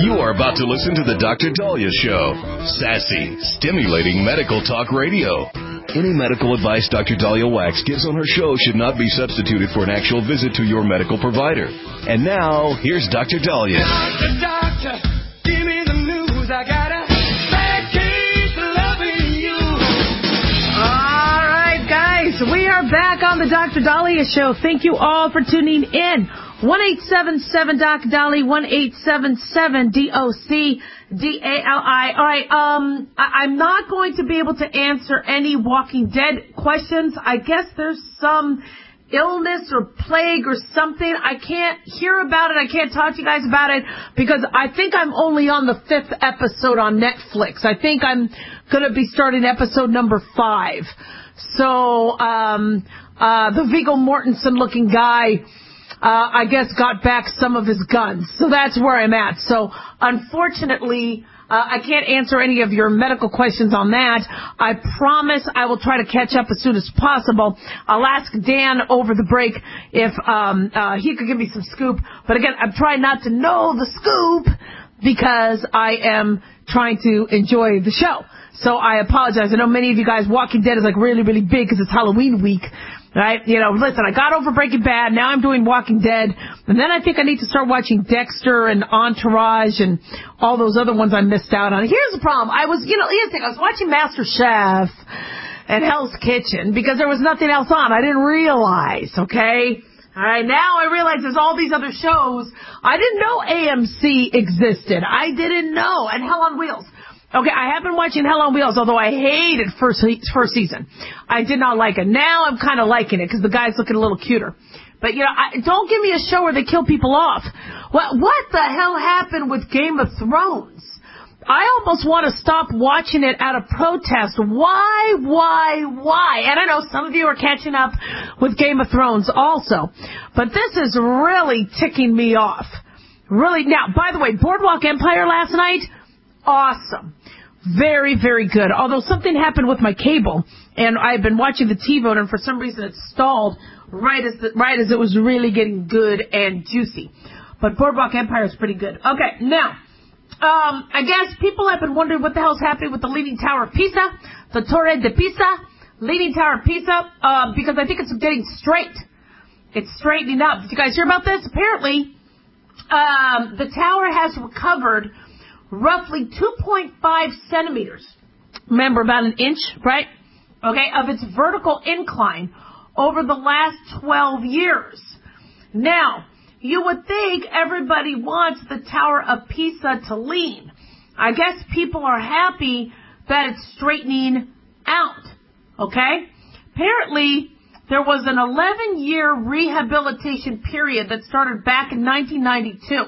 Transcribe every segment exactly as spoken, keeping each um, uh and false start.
You are about to listen to the Doctor Daliah Show. Sassy, stimulating medical talk radio. Any medical advice Doctor Daliah Wax gives on her show should not be substituted for an actual visit to your medical provider. And now, here's Doctor Daliah. Doctor, doctor, give me the news. I got a bad case of loving you. All right, guys, we are back on the Doctor Daliah Show. Thank you all for tuning in. one eight seven seven Doc Dolly, one eight seven seven D O C D A L I. All right, um, I- I'm not going to be able to answer any Walking Dead questions. I guess there's some illness or plague or something. I can't hear about it. I can't talk to you guys about it because I think I'm only on the fifth episode on Netflix. I think I'm going to be starting episode number five. So, um, uh, the Viggo Mortensen looking guy, Uh, I guess got back some of his guns. So that's where I'm at. So unfortunately, uh, I can't answer any of your medical questions on that. I promise I will try to catch up as soon as possible. I'll ask Dan over the break if um, uh, he could give me some scoop. But again, I'm trying not to know the scoop because I am trying to enjoy the show. So I apologize. I know many of you guys, Walking Dead is like really, really big because it's Halloween week. Right? You know, listen, I got over Breaking Bad. Now I'm doing Walking Dead. And then I think I need to start watching Dexter and Entourage and all those other ones I missed out on. Here's the problem. I was, you know, here's the thing. I was watching Master Chef and Hell's Kitchen because there was nothing else on. I didn't realize, okay? All right, now I realize there's all these other shows. I didn't know A M C existed. I didn't know. And Hell on Wheels. Okay, I have been watching Hell on Wheels, although I hated first first season. I did not like it. Now I'm kind of liking it because the guy's looking a little cuter. But, you know, I, don't give me a show where they kill people off. What, what the hell happened with Game of Thrones? I almost want to stop watching it out of protest. Why, why, why? And I know some of you are catching up with Game of Thrones also. But this is really ticking me off. Really. Now, by the way, Boardwalk Empire last night, awesome. Very, very good. Although something happened with my cable, and I've been watching the T-Vote, and for some reason it stalled right as the, right as it was really getting good and juicy. But Boardwalk Empire is pretty good. Okay, now, um, I guess people have been wondering what the hell's happening with the Leaning Tower of Pisa, the Torre de Pisa, Leaning Tower of Pisa, uh, because I think it's getting straight. It's straightening up. Did you guys hear about this? Apparently, um, the tower has recovered roughly two point five centimeters, remember about an inch, right? Okay, of its vertical incline over the last twelve years. Now, you would think everybody wants the Tower of Pisa to lean. I guess people are happy that it's straightening out, okay? Apparently, there was an eleven-year rehabilitation period that started back in nineteen ninety-two.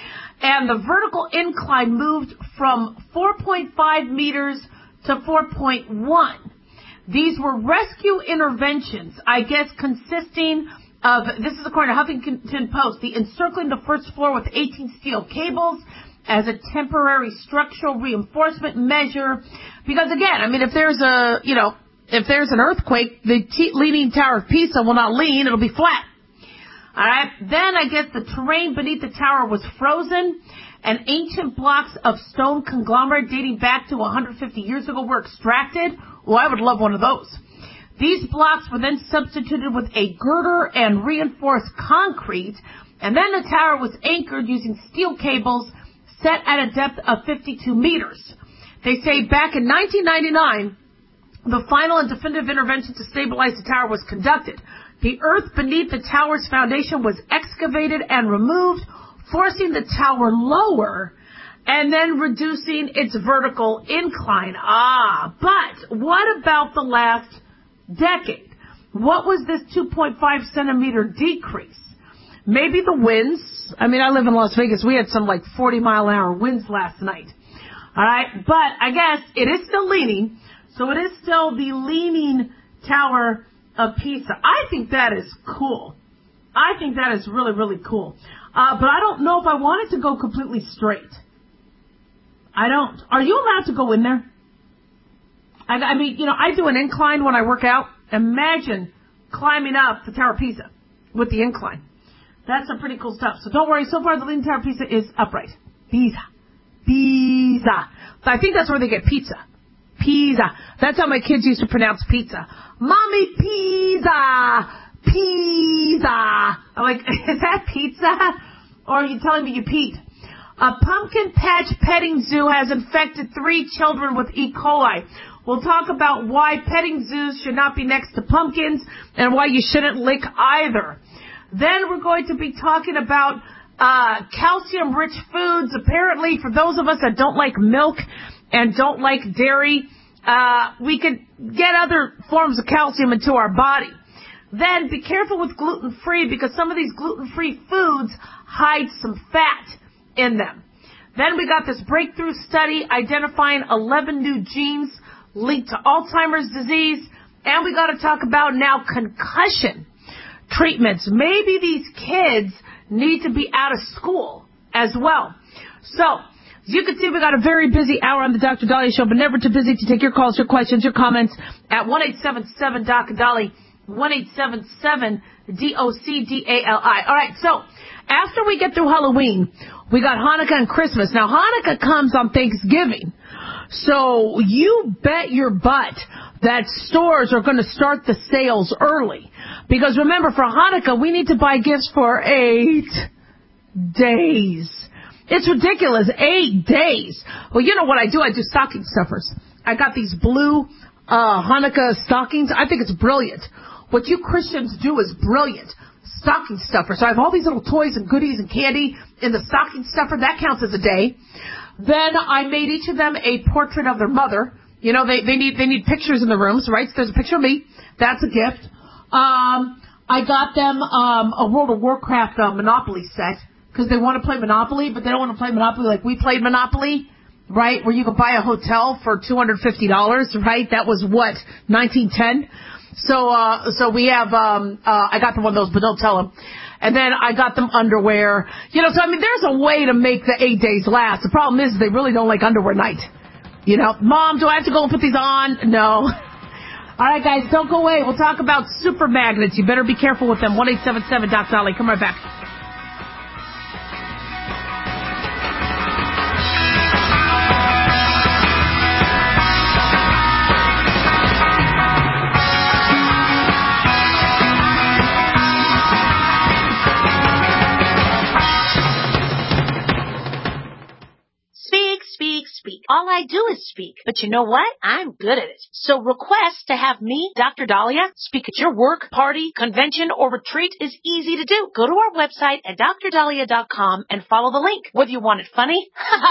And the vertical incline moved from four point five meters to four point one. These were rescue interventions, I guess, consisting of, this is according to Huffington Post, the encircling the first floor with eighteen steel cables as a temporary structural reinforcement measure. Because again, I mean, if there's a, you know, if there's an earthquake, the t- Leaning Tower of Pisa will not lean, it'll be flat. All right. Then I guess the terrain beneath the tower was frozen, and ancient blocks of stone conglomerate dating back to one hundred fifty years ago were extracted. Well, I would love one of those. These blocks were then substituted with a girder and reinforced concrete, and then the tower was anchored using steel cables set at a depth of fifty-two meters. They say back in nineteen ninety-nine, the final and definitive intervention to stabilize the tower was conducted. The earth beneath the tower's foundation was excavated and removed, forcing the tower lower and then reducing its vertical incline. Ah, but what about the last decade? What was this two point five centimeter decrease? Maybe the winds. I mean, I live in Las Vegas. We had some like forty mile an hour winds last night. All right, but I guess it is still leaning. So it is still the Leaning Tower of Pisa. I think that is cool. I think that is really, really cool. Uh, but I don't know if I want it to go completely straight. I don't. Are you allowed to go in there? I, I mean, you know, I do an incline when I work out. Imagine climbing up the Tower of Pisa with the incline. That's some pretty cool stuff. So don't worry. So far, the Leaning Tower of Pisa is upright. Pisa. pizza. I think that's where they get pizza. Pizza. That's how my kids used to pronounce pizza. Mommy, pizza. Pizza. I'm like, is that pizza? Or are you telling me you peed? A pumpkin patch petting zoo has infected three children with E. coli. We'll talk about why petting zoos should not be next to pumpkins and why you shouldn't lick either. Then we're going to be talking about uh calcium-rich foods. Apparently, for those of us that don't like milk and don't like dairy, uh we could get other forms of calcium into our body. Then be careful with gluten-free because some of these gluten-free foods hide some fat in them. Then we got this breakthrough study identifying eleven new genes linked to Alzheimer's disease. And we got to talk about now concussion treatments. Maybe these kids need to be out of school as well. So, as you can see, we got a very busy hour on the Doctor Dahlia Show, but never too busy to take your calls, your questions, your comments at one eight seven seven D O C D A L I, one eight seven seven D O C D A L I. All right, so after we get through Halloween, we got Hanukkah and Christmas. Now, Hanukkah comes on Thanksgiving, so you bet your butt that stores are going to start the sales early. Because remember, for Hanukkah, we need to buy gifts for eight days. It's ridiculous. Eight days. Well, you know what I do? I do stocking stuffers. I got these blue uh Hanukkah stockings. I think it's brilliant. What you Christians do is brilliant. Stocking stuffer. So I have all these little toys and goodies and candy in the stocking stuffer. That counts as a day. Then I made each of them a portrait of their mother. You know, they, they need they need pictures in the rooms, right? So there's a picture of me. That's a gift. Um, I got them um, a World of Warcraft uh, Monopoly set because they want to play Monopoly, but they don't want to play Monopoly like we played Monopoly, right? Where you could buy a hotel for two hundred fifty dollars, right? That was what, nineteen ten? So, uh, so we have, um, uh, I got them one of those, but don't tell them. And then I got them underwear. You know, so I mean, there's a way to make the eight days last. The problem is they really don't like underwear night. You know, Mom, do I have to go and put these on? No. All right, guys, don't go away. We'll talk about super magnets. You better be careful with them. one eight seven seven D O C D A L I. Come right back. All I do is speak. But you know what? I'm good at it. So request to have me, Doctor Dahlia, speak at your work, party, convention, or retreat is easy to do. Go to our website at dr dahlia dot com and follow the link. Whether you want it funny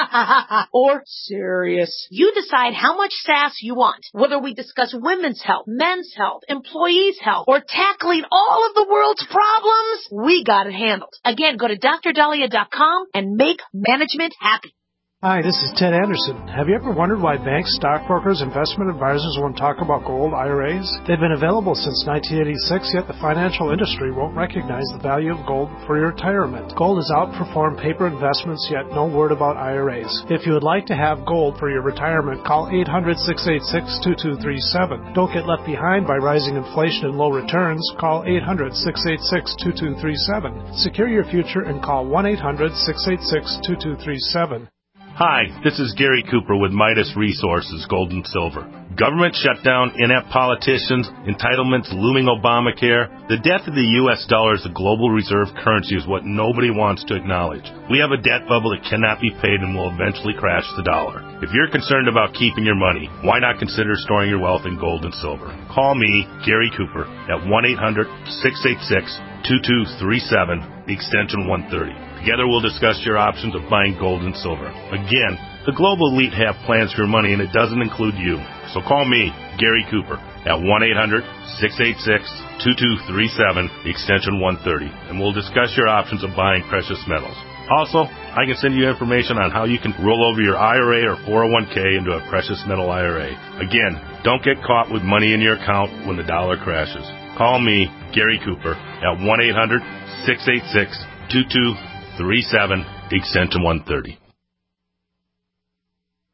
or serious, you decide how much sass you want. Whether we discuss women's health, men's health, employees' health, or tackling all of the world's problems, we got it handled. Again, go to dr dahlia dot com and make management happy. Hi, this is Ted Anderson. Have you ever wondered why banks, stockbrokers, investment advisors won't talk about gold I R As? They've been available since nineteen eighty-six, yet the financial industry won't recognize the value of gold for your retirement. Gold has outperformed paper investments, yet no word about I R As. If you would like to have gold for your retirement, call eight hundred, six eight six, two two three seven. Don't get left behind by rising inflation and low returns. Call eight hundred, six eight six, two two three seven. Secure your future and call one eight hundred, six eight six, two two three seven. Hi, this is Gary Cooper with Midas Resources, Gold and Silver. Government shutdown, inept politicians, entitlements, looming Obamacare. The death of the U S dollar as a global reserve currency is what nobody wants to acknowledge. We have a debt bubble that cannot be paid and will eventually crash the dollar. If you're concerned about keeping your money, why not consider storing your wealth in gold and silver? Call me, Gary Cooper, at one eight hundred, six eight six, two two three seven, extension one thirty. Together we'll discuss your options of buying gold and silver. Again, the global elite have plans for your money, and it doesn't include you. So call me, Gary Cooper, at one eight hundred, six eight six, two two three seven, extension one thirty, and we'll discuss your options of buying precious metals. Also, I can send you information on how you can roll over your I R A or four oh one k into a precious metal I R A. Again, don't get caught with money in your account when the dollar crashes. Call me, Gary Cooper, at one eight hundred, six eight six, two two three seven, extension one thirty.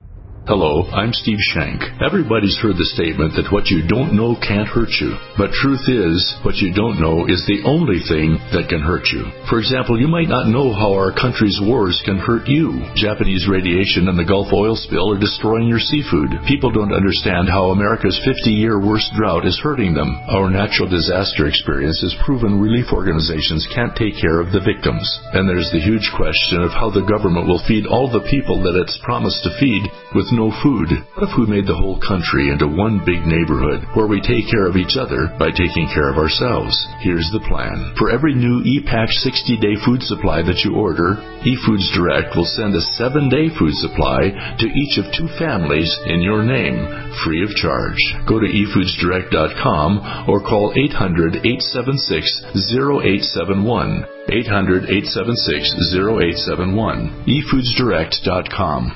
Hello, I'm Steve Shank. Everybody's heard the statement that what you don't know can't hurt you. But truth is, what you don't know is the only thing that can hurt you. For example, you might not know how our country's wars can hurt you. Japanese radiation and the Gulf oil spill are destroying your seafood. People don't understand how America's fifty-year worst drought is hurting them. Our natural disaster experience has proven relief organizations can't take care of the victims. And there's the huge question of how the government will feed all the people that it's promised to feed with no food. What if we made the whole country into one big neighborhood where we take care of each other by taking care of ourselves? Here's the plan. For every new ePatch sixty-day food supply that you order, eFoods Direct will send a seven-day food supply to each of two families in your name, free of charge. Go to e foods direct dot com or call eight hundred, eight seven six, zero eight seven one. eight hundred, eight seven six, zero eight seven one. e foods direct dot com.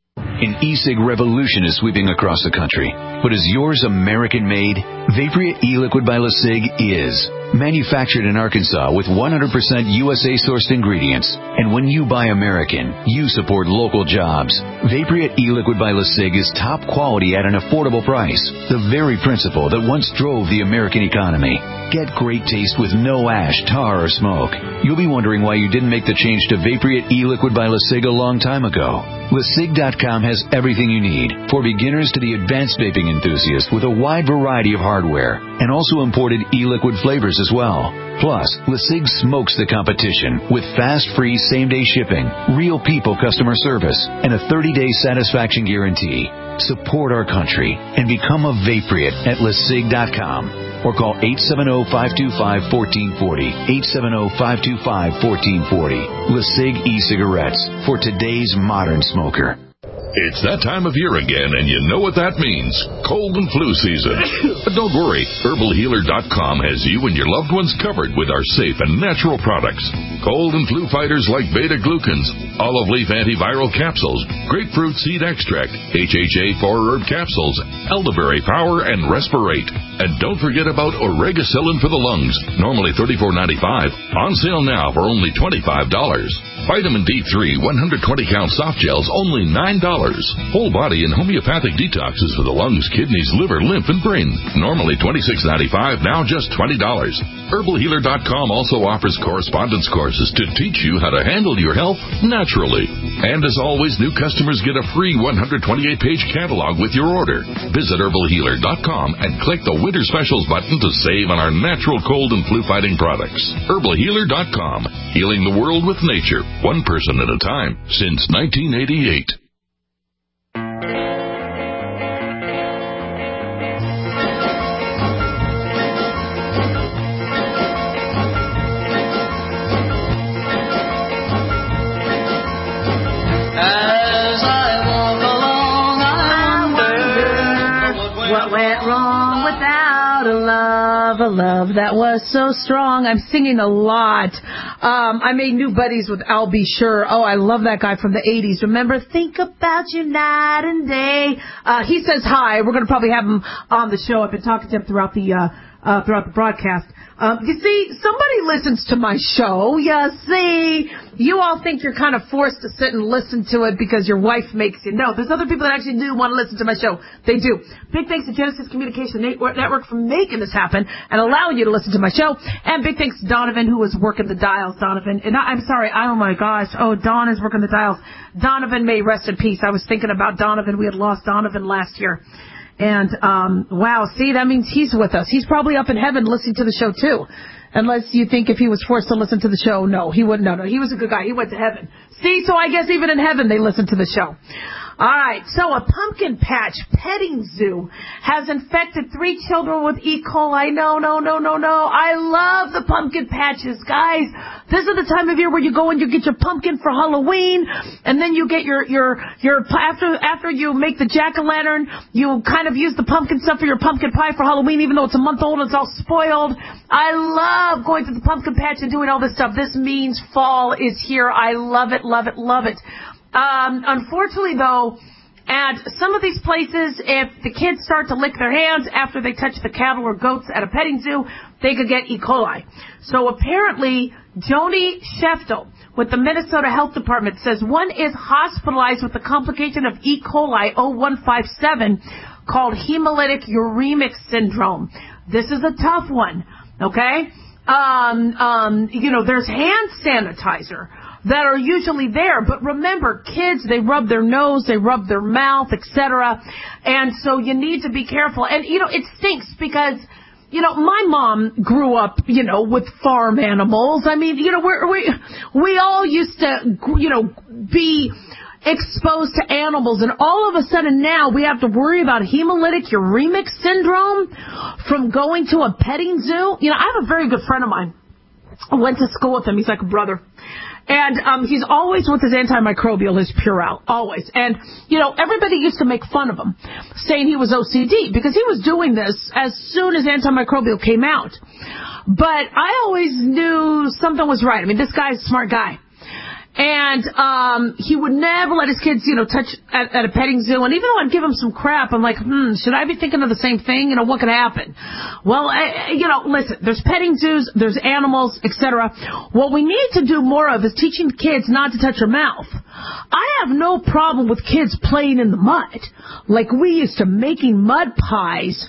An e-cig revolution is sweeping across the country. But is yours American-made? Vaporia e-liquid by LeSig is. Manufactured in Arkansas with one hundred percent U S A-sourced ingredients. And when you buy American, you support local jobs. Vaporia e-liquid by LeSig is top quality at an affordable price. The very principle that once drove the American economy. Get great taste with no ash, tar, or smoke. You'll be wondering why you didn't make the change to Vaporia e-liquid by LeSig a long time ago. Le Sig dot com has everything you need, for beginners to the advanced vaping enthusiast, with a wide variety of hardware, and also imported e-liquid flavors as well. Plus, LeSig smokes the competition with fast, free, same-day shipping, real people customer service, and a thirty-day satisfaction guarantee. Support our country and become a Vaporeate at Le Sig dot com. Or call eight seven zero, five two five, one four four zero, eight seven zero, five two five, one four four zero. LeSig e-cigarettes for today's modern smoker. It's that time of year again, and you know what that means. Cold and flu season. But don't worry, herbal healer dot com has you and your loved ones covered with our safe and natural products. Cold and flu fighters like beta-glucans, olive leaf antiviral capsules, grapefruit seed extract, H H A four herb capsules, elderberry power, and Respirate. And don't forget about Oregacillin for the lungs, normally thirty-four ninety-five, on sale now for only twenty-five dollars. Vitamin D three one hundred twenty count soft gels, only nine dollars. Whole body and homeopathic detoxes for the lungs, kidneys, liver, lymph, and brain, normally twenty-six ninety-five, now just twenty dollars. herbal healer dot com also offers correspondence courses to teach you how to handle your health naturally. And as always, new customers get a free one hundred twenty-eight page catalog with your order. Visit herbal healer dot com and click the Winter Specials button to save on our natural cold and flu fighting products. herbal healer dot com, healing the world with nature, one person at a time, since nineteen eighty-eight. Love, a love that was so strong. I'm singing a lot. Um, I made new buddies with Al B. Sure. Oh, I love that guy from the eighties. Remember, think about you night and day. Uh, he says hi. We're going to probably have him on the show. I've been talking to him throughout the uh, uh, throughout the broadcast. Um, you see, somebody listens to my show. You see, you all think you're kind of forced to sit and listen to it because your wife makes you. No, there's other people that actually do want to listen to my show. They do. Big thanks to Genesis Communication Network for making this happen and allowing you to listen to my show. And big thanks to Donovan, who was working the dials. Donovan, and I, I'm sorry. Oh my gosh. Oh, Don is working the dials. Donovan, may rest in peace. I was thinking about Donovan. We had lost Donovan last year. And, um, wow, see, that means he's with us. He's probably up in heaven listening to the show, too. Unless you think if he was forced to listen to the show, no, he wouldn't. No, no, he was a good guy. He went to heaven. See, so I guess even in heaven they listen to the show. All right, so a pumpkin patch petting zoo has infected three children with E. coli. No, no, no, no, no. I love the pumpkin patches, guys. This is the time of year where you go and you get your pumpkin for Halloween, and then you get your, your, your, after, after you make the jack-o'-lantern, you kind of use the pumpkin stuff for your pumpkin pie for Halloween, even though it's a month old and it's all spoiled. I love going to the pumpkin patch and doing all this stuff. This means fall is here. I love it, love it, love it. Um, unfortunately, though, at some of these places, if the kids start to lick their hands after they touch the cattle or goats at a petting zoo, they could get E. coli. So apparently, Joni Sheftel with the Minnesota Health Department says one is hospitalized with a complication of E. coli oh one five seven called hemolytic uremic syndrome. This is a tough one, okay? Um, um, you know, there's hand sanitizer that are usually there, but remember, kids, they rub their nose, they rub their mouth, et cetera, and so you need to be careful. And, you know, it stinks because, you know, my mom grew up, you know, with farm animals. I mean, you know, we're, we we all used to, you know, be exposed to animals, and all of a sudden now we have to worry about hemolytic uremic syndrome from going to a petting zoo. You know, I have a very good friend of mine. I went to school with him. He's like a brother. And um, he's always with his antimicrobial, his Purell, always. And, you know, everybody used to make fun of him, saying he was O C D, because he was doing this as soon as antimicrobial came out. But I always knew something was right. I mean, this guy's a smart guy. And um he would never let his kids, you know, touch at, at a petting zoo. And even though I'd give him some crap, I'm like, hmm, should I be thinking of the same thing? You know, what could happen? Well, I, you know, listen, there's petting zoos, there's animals, et cetera. What we need to do more of is teaching kids not to touch their mouth. I have no problem with kids playing in the mud, like we used to, making mud pies,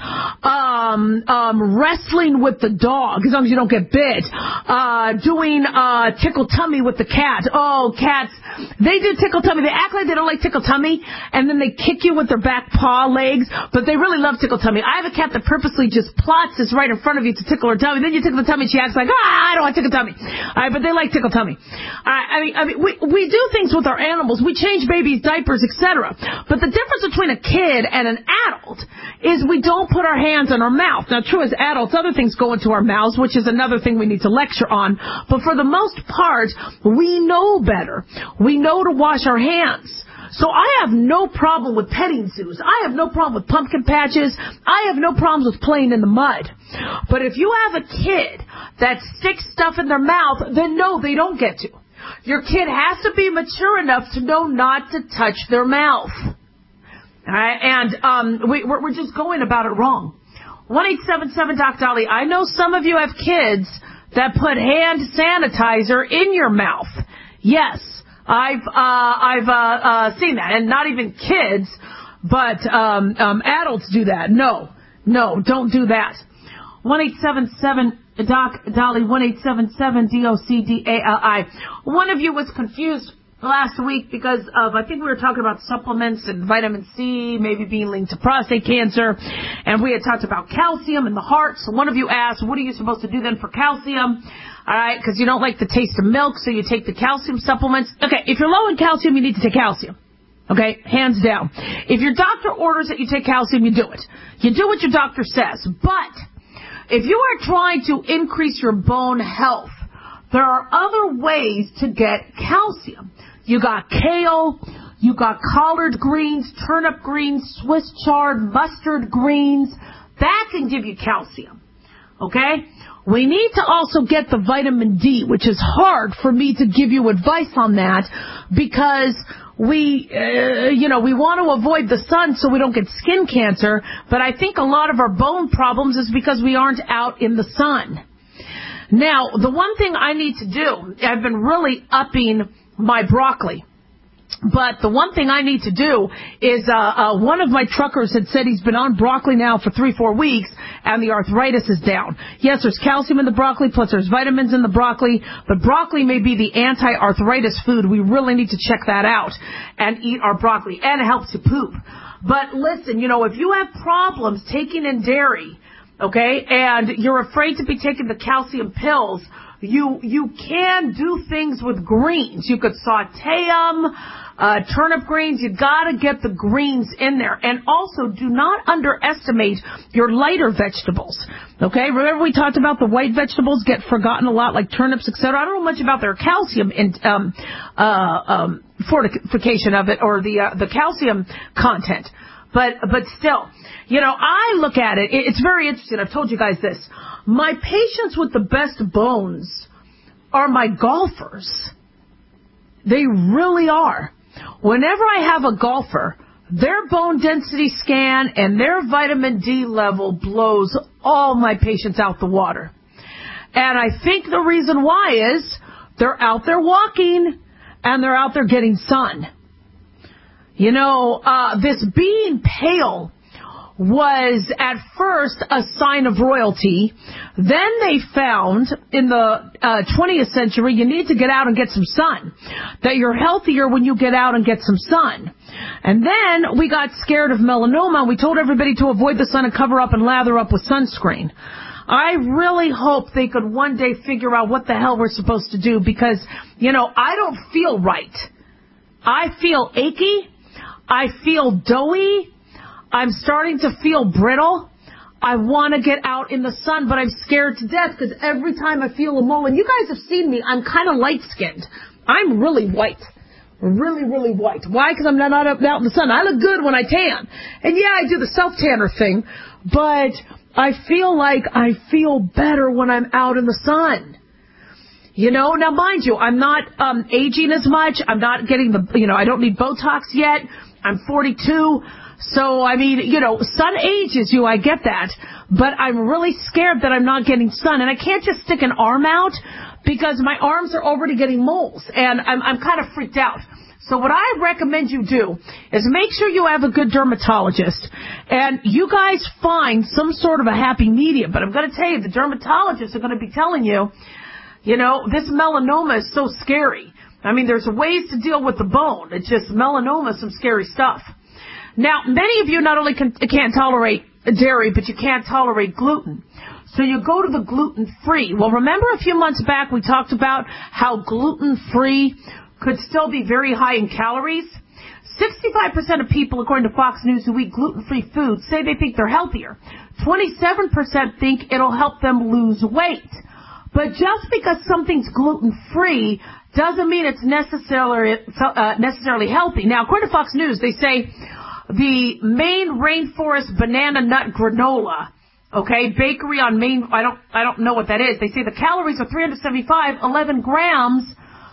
um, um, wrestling with the dog, as long as you don't get bit, uh, doing uh, tickle tummy with the cat. Oh, cats, they do tickle tummy. They act like they don't like tickle tummy, and then they kick you with their back paw legs, but they really love tickle tummy. I have a cat that purposely just plots this right in front of you to tickle her tummy. Then you tickle the tummy, and she acts like, ah, I don't want tickle tummy. All right, but they like tickle tummy. All right, I mean, I mean, we we do things with our animals. We change babies' diapers, et cetera. But the difference between a kid and an adult is we don't put our hands in our mouth. Now, true, as adults, other things go into our mouths, which is another thing we need to lecture on. But for the most part, we know better. We know to wash our hands. So I have no problem with petting zoos. I have no problem with pumpkin patches. I have no problems with playing in the mud. But if you have a kid that sticks stuff in their mouth, then no, they don't get to. Your kid has to be mature enough to know not to touch their mouth. All right? And um, we, we're, we're just going about it wrong. one eight seven seven Doc Dolly. I know some of you have kids that put hand sanitizer in your mouth. Yes, I've uh, I've uh, uh, seen that, and not even kids, but um, um, adults do that. No, no, don't do that. one eight seven seven Doc Dolly, one eight seven seven D O C D A L I. One of you was confused last week because of, I think we were talking about supplements and vitamin C maybe being linked to prostate cancer, and we had talked about calcium in the heart. So one of you asked, what are you supposed to do then for calcium? All right, because you don't like the taste of milk, so you take the calcium supplements. Okay, if you're low in calcium, you need to take calcium. Okay, hands down. If your doctor orders that you take calcium, you do it. You do what your doctor says. But if you are trying to increase your bone health, there are other ways to get calcium. You got kale, you got collard greens, turnip greens, Swiss chard, mustard greens. That can give you calcium. Okay? We need to also get the vitamin D, which is hard for me to give you advice on that because we, uh, you know, we want to avoid the sun so we don't get skin cancer, but I think a lot of our bone problems is because we aren't out in the sun. Now, the one thing I need to do, I've been really upping my broccoli. But the one thing I need to do is uh, uh, one of my truckers had said he's been on broccoli now for three, four weeks, and the arthritis is down. Yes, there's calcium in the broccoli, plus there's vitamins in the broccoli, but broccoli may be the anti-arthritis food. We really need to check that out and eat our broccoli, and it helps you poop. But listen, you know, if you have problems taking in dairy, okay, and you're afraid to be taking the calcium pills, You you can do things with greens. You could saute them, uh, turnip greens. You got to get the greens in there. And also, do not underestimate your lighter vegetables. Okay, remember we talked about the white vegetables get forgotten a lot, like turnips, et cetera. I don't know much about their calcium in, um, uh, um, fortification of it or the uh, the calcium content. But but still, you know, I look at it. It's very interesting. I've told you guys this. My patients with the best bones are my golfers. They really are. Whenever I have a golfer, their bone density scan and their vitamin D level blows all my patients out the water. And I think the reason why is they're out there walking and they're out there getting sun. You know, uh, this being pale was at first a sign of royalty. Then they found in the uh, twentieth century you need to get out and get some sun, that you're healthier when you get out and get some sun. And then we got scared of melanoma. We told everybody to avoid the sun and cover up and lather up with sunscreen. I really hope they could one day figure out what the hell we're supposed to do, because, you know, I don't feel right. I feel achy. I feel doughy. I'm starting to feel brittle. I want to get out in the sun, but I'm scared to death because every time I feel a mole, and you guys have seen me, I'm kind of light-skinned. I'm really white. Really, really white. Why? Because I'm not out, out in the sun. I look good when I tan. And yeah, I do the self-tanner thing, but I feel like I feel better when I'm out in the sun. You know, now mind you, I'm not um, aging as much. I'm not getting the, you know, I don't need Botox yet. I'm forty-two. So, I mean, you know, sun ages you, I get that. But I'm really scared that I'm not getting sun. And I can't just stick an arm out because my arms are already getting moles. And I'm, I'm kind of freaked out. So what I recommend you do is make sure you have a good dermatologist. And you guys find some sort of a happy medium. But I'm going to tell you, the dermatologists are going to be telling you, you know, this melanoma is so scary. I mean, there's ways to deal with the bone. It's just melanoma is some scary stuff. Now, many of you not only can, can't tolerate dairy, but you can't tolerate gluten. So you go to the gluten-free. Well, remember a few months back we talked about how gluten-free could still be very high in calories? sixty-five percent of people, according to Fox News, who eat gluten-free foods say they think they're healthier. twenty-seven percent think it'll help them lose weight. But just because something's gluten-free doesn't mean it's necessarily, uh, necessarily healthy. Now, according to Fox News, they say the Maine Rainforest Banana Nut Granola, okay, bakery on Maine, I don't, I don't know what that is. They say the calories are three hundred seventy-five, eleven grams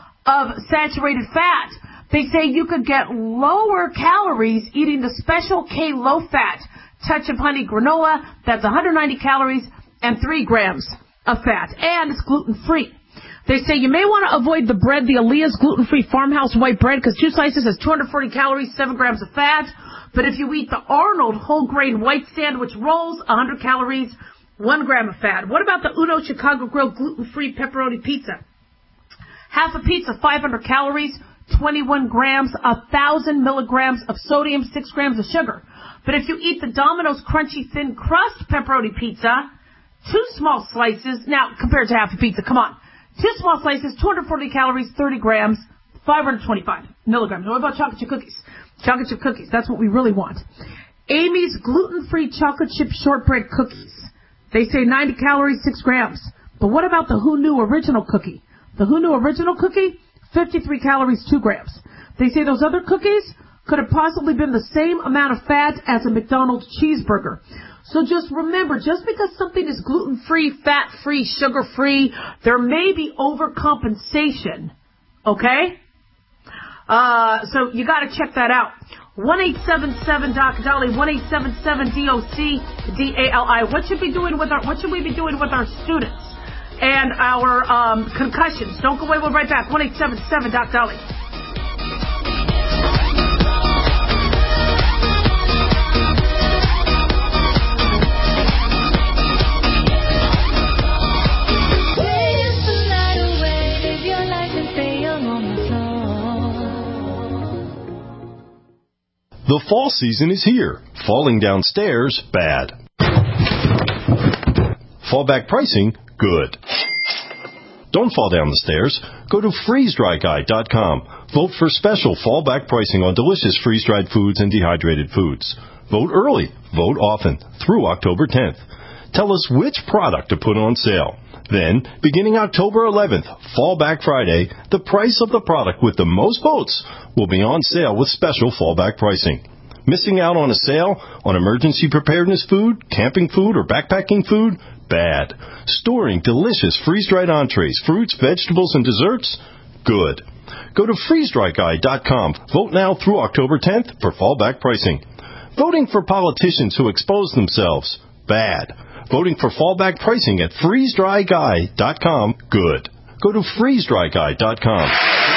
of saturated fat. They say you could get lower calories eating the Special K low-fat Touch of Honey granola. That's one hundred ninety calories and three grams of fat, and it's gluten-free. They say you may want to avoid the bread, the Elia's gluten-free farmhouse white bread, because two slices has two hundred forty calories, seven grams of fat. But if you eat the Arnold whole grain white sandwich rolls, one hundred calories, one gram of fat. What about the Uno Chicago Grill gluten-free pepperoni pizza? Half a pizza, five hundred calories, twenty-one grams, one thousand milligrams of sodium, six grams of sugar. But if you eat the Domino's crunchy thin crust pepperoni pizza, two small slices, now compared to half a pizza, come on. Two small slices, two hundred forty calories, thirty grams, five hundred twenty-five milligrams. What about chocolate chip cookies? Chocolate chip cookies, that's what we really want. Amy's gluten-free chocolate chip shortbread cookies. They say ninety calories, six grams. But what about the Who Knew Original cookie? The Who Knew Original cookie, fifty-three calories, two grams. They say those other cookies could have possibly been the same amount of fat as a McDonald's cheeseburger. So just remember, just because something is gluten-free, fat-free, sugar-free, there may be overcompensation, okay? Uh, so you got to check that out. one eight seven seven Doc Dolly, one eight seven seven D O C D A L I. What should we be doing with our? What should we be doing with our students and our um, concussions? Don't go away. We'll be right back. one eight seven seven Doc Dolly. The fall season is here. Falling downstairs, bad. Fallback pricing, good. Don't fall down the stairs. Go to freeze dry guy dot com. Vote for special fallback pricing on delicious freeze-dried foods and dehydrated foods. Vote early. Vote often. Through October tenth. Tell us which product to put on sale. Then, beginning October eleventh, Fallback Friday, the price of the product with the most votes will be on sale with special fallback pricing. Missing out on a sale on emergency preparedness food, camping food, or backpacking food? Bad. Storing delicious freeze-dried entrees, fruits, vegetables, and desserts? Good. Go to freeze dry guy dot com. Vote now through October tenth for fallback pricing. Voting for politicians who expose themselves? Bad. voting for fallback pricing at freeze dry guy dot com good. Go to freeze dry guy dot com.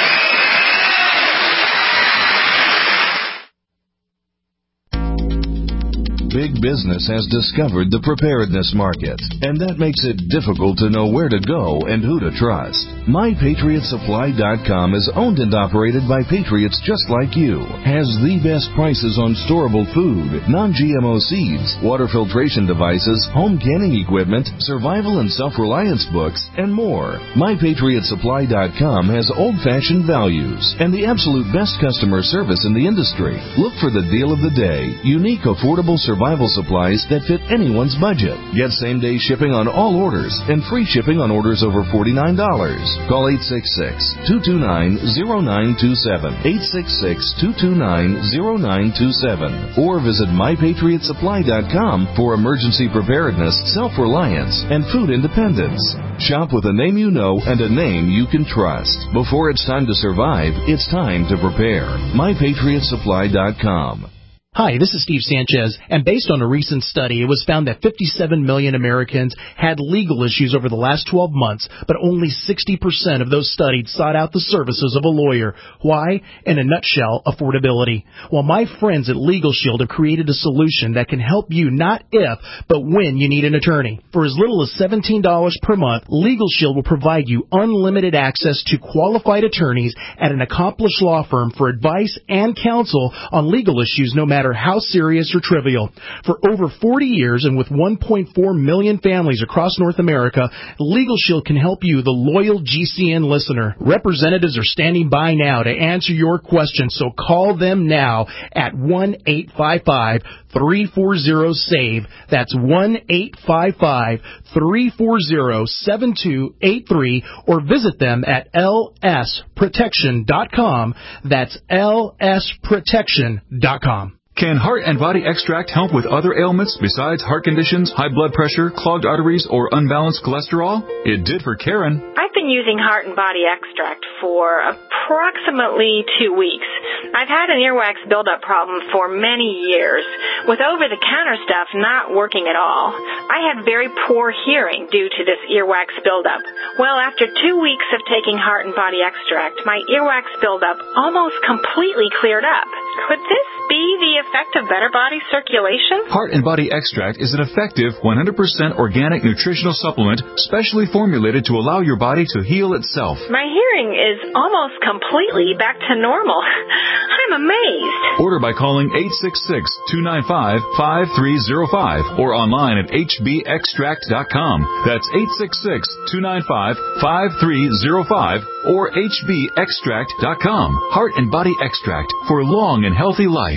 Big business has discovered the preparedness market, and that makes it difficult to know where to go and who to trust. my patriot supply dot com is owned and operated by patriots just like you, has the best prices on storable food, non-G M O seeds, water filtration devices, home canning equipment, survival and self-reliance books, and more. my patriot supply dot com has old-fashioned values and the absolute best customer service in the industry. Look for the deal of the day, unique, affordable survival Survival supplies that fit anyone's budget. Get same-day shipping on all orders and free shipping on orders over forty-nine dollars. Call eight six six, two two nine, zero nine two seven, eight six six, two two nine, zero nine two seven, or visit my patriot supply dot com for emergency preparedness, self-reliance, and food independence. Shop with a name you know and a name you can trust. Before it's time to survive, it's time to prepare. my patriot supply dot com. Hi, this is Steve Sanchez, and based on a recent study, it was found that fifty-seven million Americans had legal issues over the last twelve months, but only sixty percent of those studied sought out the services of a lawyer. Why? In a nutshell, affordability. Well, my friends at Legal Shield have created a solution that can help you not if, but when you need an attorney. For as little as seventeen dollars per month, Legal Shield will provide you unlimited access to qualified attorneys at an accomplished law firm for advice and counsel on legal issues no matter how serious or trivial. For over forty years and with one point four million families across North America, Legal Shield can help you, the loyal G C N listener. Representatives are standing by now to answer your questions, so call them now at one eight five five, three four zero, SAVE. That's one eight five five, three four zero, seven two eight three, or visit them at L S protection dot com. That's L S protection dot com. Can Heart and Body Extract help with other ailments besides heart conditions, high blood pressure, clogged arteries, or unbalanced cholesterol? It did for Karen. I've been using Heart and Body Extract for approximately two weeks. I've had an earwax buildup problem for many years, with over-the-counter stuff not working at all. I had very poor hearing due to this earwax buildup. Well, after two weeks of taking Heart and Body Extract, my earwax buildup almost completely cleared up. Could this be the effect of better body circulation? Heart and Body Extract is an effective one hundred percent organic nutritional supplement specially formulated to allow your body to heal itself. My hearing is almost completely back to normal. I'm amazed. Order by calling eight six six, two nine five, five three zero five or online at H B extract dot com. That's eight six six, two nine five, five three zero five or H B extract dot com. Heart and Body Extract for long and healthy life.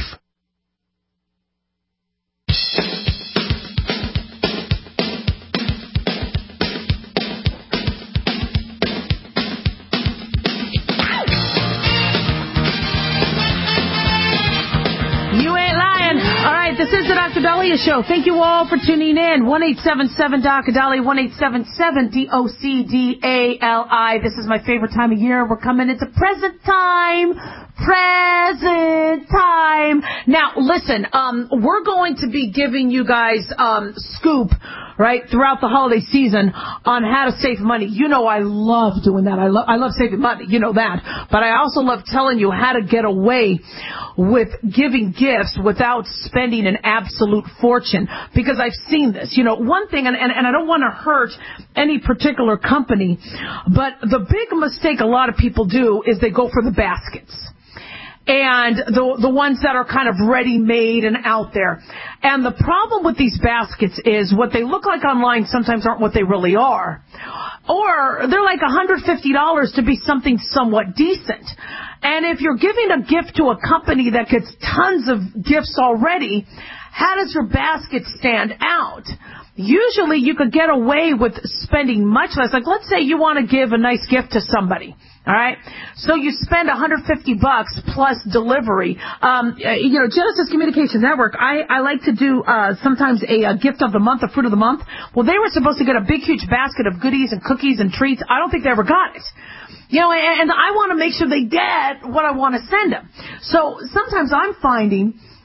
This is the Doctor Dahlia Show. Thank you all for tuning in. one eight seven seven D O C Dali, one eight seven seven D O C D A L I. This is my favorite time of year. We're coming into present time. Present time. Now, listen, um, we're going to be giving you guys um, scoop, right, throughout the holiday season on how to save money. You know I love doing that. I, lo- I love saving money. You know that. But I also love telling you how to get away with giving gifts without spending an absolute fortune. Because I've seen this. You know, one thing, and, and, and I don't want to hurt any particular company, but the big mistake a lot of people do is they go for the baskets. And the the ones that are kind of ready-made and out there. And the problem with these baskets is what they look like online sometimes aren't what they really are. Or they're like one hundred fifty dollars to be something somewhat decent. And if you're giving a gift to a company that gets tons of gifts already, how does your basket stand out? Usually you could get away with spending much less. Like, let's say you want to give a nice gift to somebody. All right, so you spend one hundred fifty bucks plus delivery. Um, you know, Genesis Communications Network. I, I like to do uh, sometimes a, a gift of the month, a fruit of the month. Well, they were supposed to get a big, huge basket of goodies and cookies and treats. I don't think they ever got it. You know, and, and I want to make sure they get what I want to send them. So sometimes I'm finding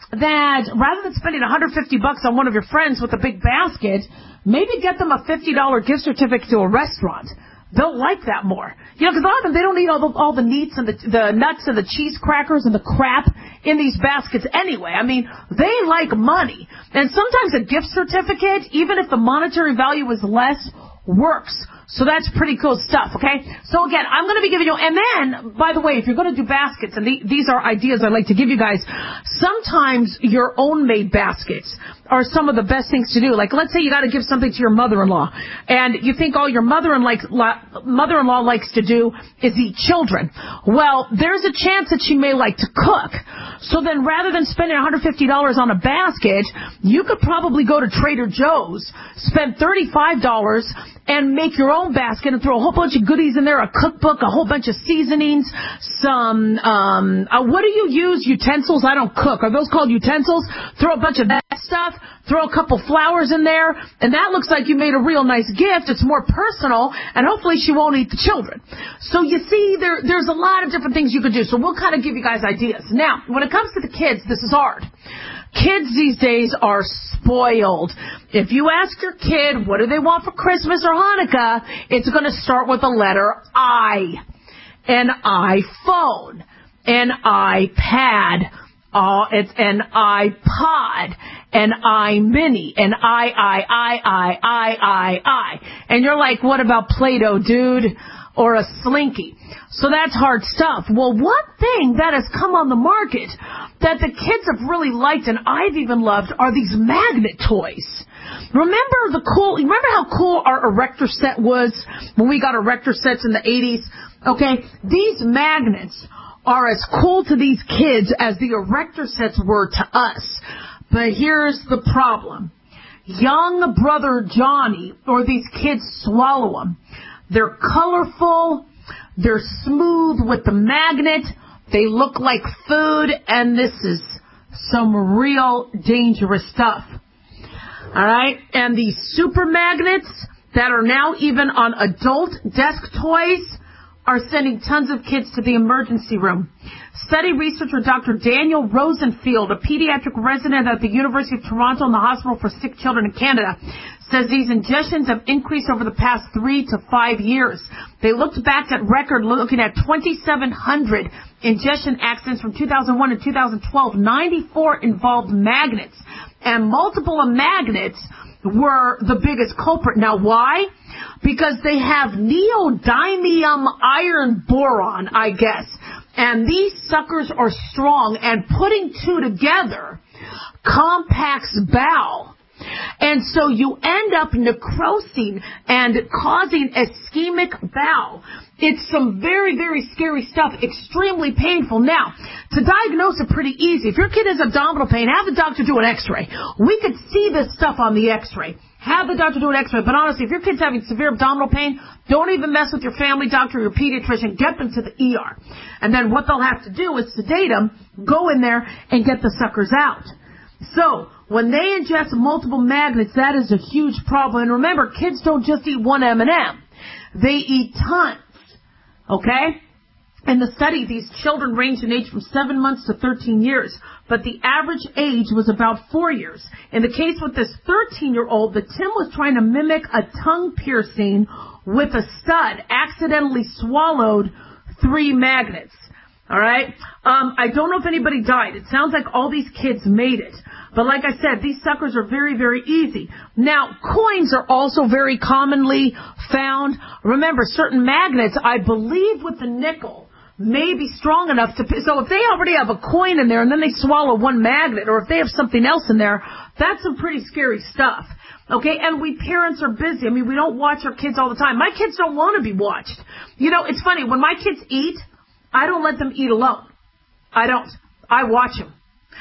that rather than spending one hundred fifty bucks on one of your friends with a big basket, maybe get them a fifty dollars gift certificate to a restaurant. They'll like that more. You know, because a lot of them, they don't eat all the, all the meats and the, the nuts and the cheese crackers and the crap in these baskets anyway. I mean, they like money. And sometimes a gift certificate, even if the monetary value is less, works. So that's pretty cool stuff, okay? So again, I'm going to be giving you, and then, by the way, if you're going to do baskets, and the, these are ideas I'd like to give you guys, sometimes your own made baskets are some of the best things to do. Like, let's say you got to give something to your mother-in-law, and you think all your mother-in-law, mother-in-law likes to do is eat children. Well, there's a chance that she may like to cook. So then rather than spending one hundred fifty dollars on a basket, you could probably go to Trader Joe's, spend thirty-five dollars, and make your own basket and throw a whole bunch of goodies in there, a cookbook, a whole bunch of seasonings, some, um, uh, what do you use? Utensils? I don't cook. Are those called utensils? Throw a bunch of that stuff, throw a couple flowers in there, and that looks like you made a real nice gift. It's more personal, and hopefully she won't eat the children. So you see, there, there's a lot of different things you could do. So we'll kind of give you guys ideas. Now, when it comes to the kids, this is hard. Kids these days are spoiled. If you ask your kid what do they want for Christmas or Hanukkah, it's going to start with the letter I. An iPhone, an iPad, uh, it's an iPod, an iMini, an I, I, I, I, I, I, I. And you're like, what about Play-Doh, dude? Or a Slinky? So that's hard stuff. Well, one thing that has come on the market that the kids have really liked and I've even loved are these magnet toys. Remember the cool, remember how cool our erector set was when we got erector sets in the eighties? Okay, these magnets are as cool to these kids as the erector sets were to us. But here's the problem. Young brother Johnny, or these kids swallow them. They're colorful, they're smooth with the magnet, they look like food, and this is some real dangerous stuff. Alright, and these super magnets that are now even on adult desk toys are sending tons of kids to the emergency room. Study researcher Doctor Daniel Rosenfield, a pediatric resident at the University of Toronto and the Hospital for Sick Children in Canada, says these ingestions have increased over the past three to five years. They looked back at record looking at twenty-seven hundred ingestion accidents from two thousand one to two thousand twelve. ninety-four involved magnets, and multiple magnets were the biggest culprit. Now, why? Because they have neodymium iron boron, I guess. And these suckers are strong, and putting two together compacts bowel. And so you end up necrosing and causing ischemic bowel. It's some very, very scary stuff, extremely painful. Now, to diagnose it pretty easy. If your kid has abdominal pain, have the doctor do an x-ray. We could see this stuff on the x-ray. Have the doctor do an x-ray. But honestly, if your kid's having severe abdominal pain, don't even mess with your family doctor or your pediatrician. Get them to the E R. And then what they'll have to do is sedate them, go in there, and get the suckers out. So, when they ingest multiple magnets, that is a huge problem. And remember, kids don't just eat one M and M. They eat tons. Okay? In the study, these children range in age from seven months to thirteen years, but the average age was about four years. In the case with this thirteen-year-old, the Tim was trying to mimic a tongue piercing with a stud, accidentally swallowed three magnets. All right? Um, I don't know if anybody died. It sounds like all these kids made it. But like I said, these suckers are very, very easy. Now, coins are also very commonly found. Remember, certain magnets, I believe with the nickel, may be strong enough to... So if they already have a coin in there and then they swallow one magnet, or if they have something else in there, that's some pretty scary stuff. Okay, and we parents are busy. I mean, we don't watch our kids all the time. My kids don't want to be watched. You know, it's funny. When my kids eat, I don't let them eat alone. I don't. I watch them.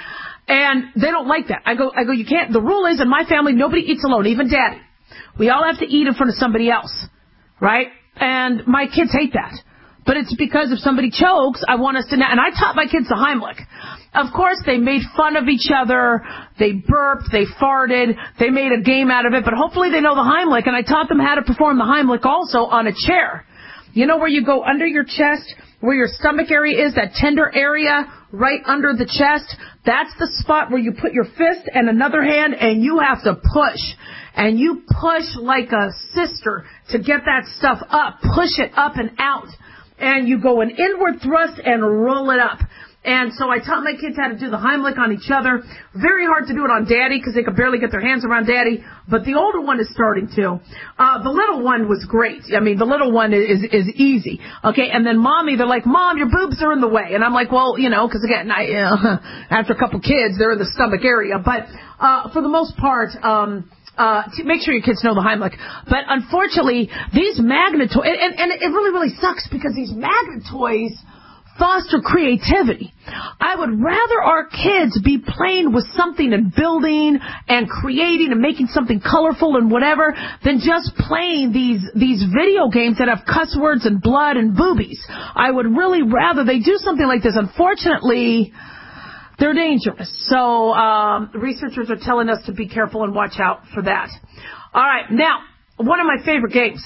And they don't like that. I go, I go, you can't, the rule is in my family, nobody eats alone, even daddy. We all have to eat in front of somebody else. Right? And my kids hate that. But it's because if somebody chokes, I want us to, and I taught my kids the Heimlich. Of course, they made fun of each other, they burped, they farted, they made a game out of it, but hopefully they know the Heimlich, and I taught them how to perform the Heimlich also on a chair. You know where you go under your chest where your stomach area is, that tender area right under the chest, that's the spot where you put your fist and another hand and you have to push. And you push like a sister to get that stuff up. Push it up and out. And you go an inward thrust and roll it up. And so I taught my kids how to do the Heimlich on each other. Very hard to do it on Daddy because they could barely get their hands around Daddy. But the older one is starting to. Uh, the little one was great. I mean, the little one is is easy. Okay, and then Mommy, they're like, Mom, your boobs are in the way. And I'm like, well, you know, because again, I, uh, after a couple kids, they're in the stomach area. But uh, for the most part, um, Uh, to make sure your kids know the Heimlich. But unfortunately, these magnet toys, and, and, and it really, really sucks because these magnet toys foster creativity. I would rather our kids be playing with something and building and creating and making something colorful and whatever than just playing these, these video games that have cuss words and blood and boobies. I would really rather they do something like this. Unfortunately, they're dangerous. So um, researchers are telling us to be careful and watch out for that. All right. Now, one of my favorite games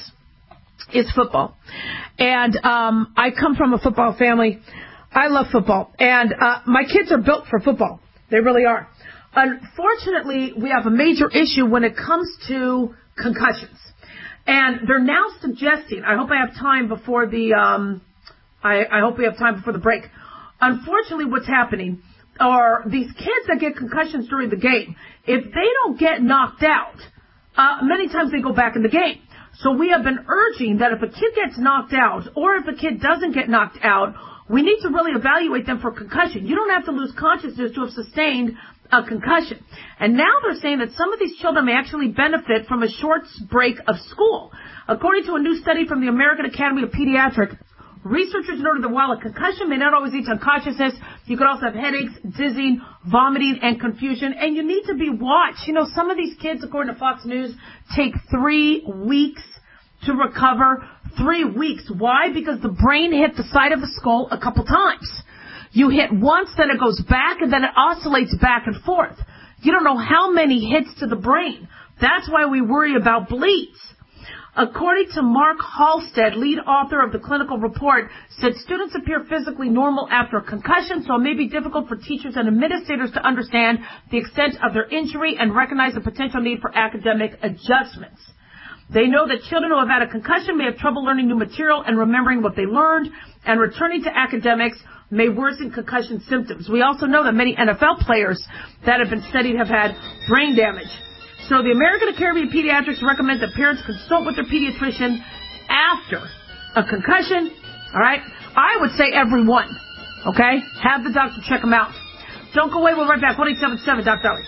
is football. And um, I come from a football family. I love football. And uh, my kids are built for football. They really are. Unfortunately, we have a major issue when it comes to concussions. And they're now suggesting, I hope I have time before the, um, I, I hope we have time before the break. Unfortunately, what's happening are these kids that get concussions during the game, if they don't get knocked out, uh, many times they go back in the game. So we have been urging that if a kid gets knocked out or if a kid doesn't get knocked out, we need to really evaluate them for concussion. You don't have to lose consciousness to have sustained a concussion. And now they're saying that some of these children may actually benefit from a short break of school. According to a new study from the American Academy of Pediatrics, researchers noted that while a concussion may not always lead to unconsciousness, you could also have headaches, dizzying, vomiting, and confusion. And you need to be watched. You know, some of these kids, according to Fox News, take three weeks to recover. Three weeks. Why? Because the brain hit the side of the skull a couple times. You hit once, then it goes back, and then it oscillates back and forth. You don't know how many hits to the brain. That's why we worry about bleeds. According to Mark Halstead, lead author of the clinical report, said students appear physically normal after a concussion, so it may be difficult for teachers and administrators to understand the extent of their injury and recognize the potential need for academic adjustments. They know that children who have had a concussion may have trouble learning new material and remembering what they learned, and returning to academics may worsen concussion symptoms. We also know that many N F L players that have been studied have had brain damage. So the American Academy of Pediatrics recommends that parents consult with their pediatrician after a concussion. All right? I would say every one. Okay? Have the doctor check them out. Don't go away. We'll be right back. one eight seven seven, Doctor Dolly.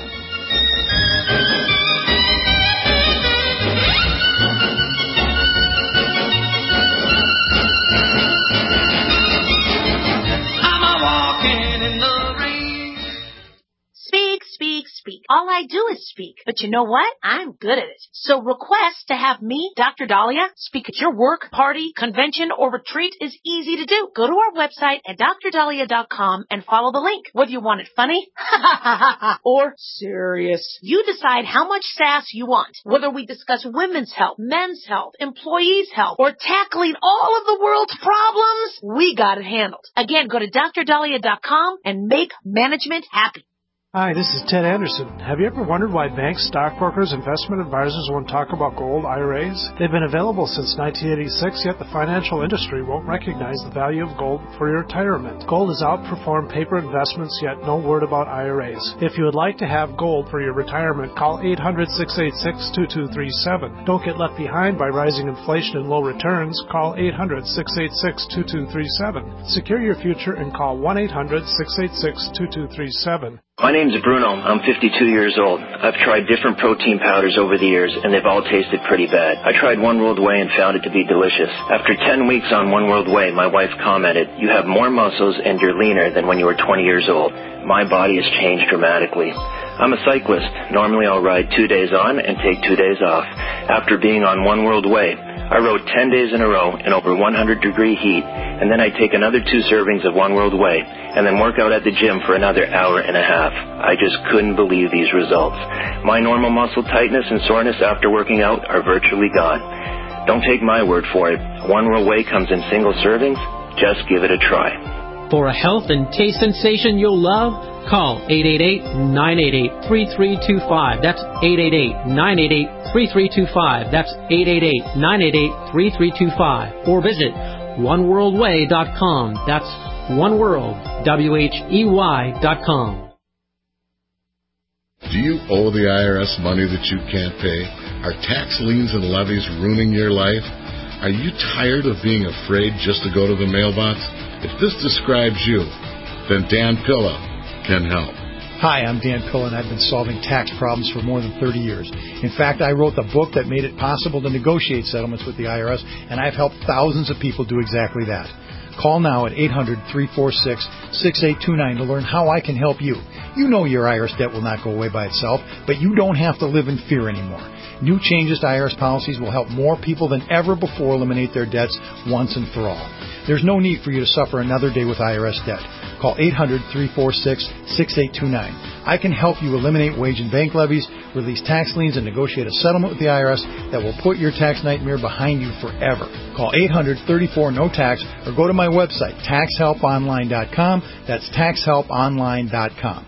Speak, speak, speak. All I do is speak. But you know what? I'm good at it. So request to have me, Doctor Dahlia, speak at your work, party, convention, or retreat is easy to do. Go to our website at D R dahlia dot com and follow the link. Whether you want it funny or serious, you decide how much sass you want. Whether we discuss women's health, men's health, employees' health, or tackling all of the world's problems, we got it handled. Again, go to D R dahlia dot com and make management happy. Hi, this is Ted Anderson. Have you ever wondered why banks, stockbrokers, investment advisors won't talk about gold I R As? They've been available since nineteen eighty-six, yet the financial industry won't recognize the value of gold for your retirement. Gold has outperformed paper investments, yet no word about I R As. If you would like to have gold for your retirement, call eight hundred, six eight six, two two three seven. Don't get left behind by rising inflation and low returns. Call eight hundred, six eight six, two two three seven. Secure your future and call one eight hundred, six eight six, two two three seven. My name's Bruno. I'm fifty-two years old. I've tried different protein powders over the years, and they've all tasted pretty bad. I tried One World Whey and found it to be delicious. After ten weeks on One World Whey, my wife commented, "You have more muscles and you're leaner than when you were twenty years old." My body has changed dramatically. I'm a cyclist. Normally I'll ride two days on and take two days off. After being on One World Whey, I rode ten days in a row in over one hundred degree heat, and then I take another two servings of One World Whey, and then work out at the gym for another hour and a half. I just couldn't believe these results. My normal muscle tightness and soreness after working out are virtually gone. Don't take my word for it. One World Whey comes in single servings, Just give it a try. For a health and taste sensation you'll love, call eight eight eight, nine eight eight, three three two five. That's eight eight eight, nine eight eight, three three two five. That's eight eight eight, nine eight eight, three three two five. Or visit one world way dot com. That's oneworld, W H E Y dot com. Do you owe the I R S money that you can't pay? Are tax liens and levies ruining your life? Are you tired of being afraid just to go to the mailbox? If this describes you, then Dan Pilla can help. Hi, I'm Dan Pilla, and I've been solving tax problems for more than thirty years. In fact, I wrote the book that made it possible to negotiate settlements with the I R S, and I've helped thousands of people do exactly that. Call now at eight hundred, three four six, six eight two nine to learn how I can help you. You know your I R S debt will not go away by itself, but you don't have to live in fear anymore. New changes to I R S policies will help more people than ever before eliminate their debts once and for all. There's no need for you to suffer another day with I R S debt. Call eight hundred, three four six, six eight two nine. I can help you eliminate wage and bank levies, release tax liens, and negotiate a settlement with the I R S that will put your tax nightmare behind you forever. Call eight hundred, thirty-four, no tax or go to my website, tax help online dot com. That's tax help online dot com.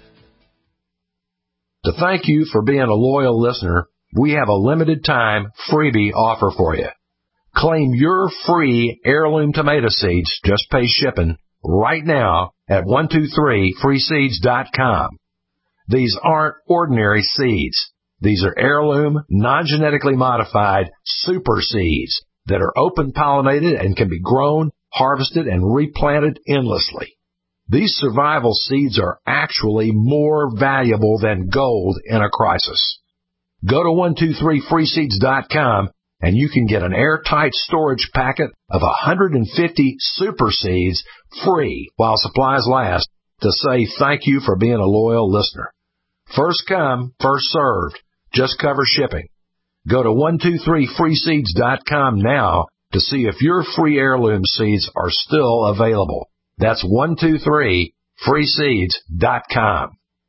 To thank you for being a loyal listener, we have a limited time freebie offer for you. Claim your free heirloom tomato seeds, just pay shipping, right now at one two three free seeds dot com. These aren't ordinary seeds. These are heirloom, non-genetically modified super seeds that are open-pollinated and can be grown, harvested, and replanted endlessly. These survival seeds are actually more valuable than gold in a crisis. Go to one two three free seeds dot com and you can get an airtight storage packet of one hundred fifty super seeds free while supplies last to say thank you for being a loyal listener. First come, first served. Just cover shipping. Go to one two three free seeds dot com now to see if your free heirloom seeds are still available. That's one two three free seeds dot com.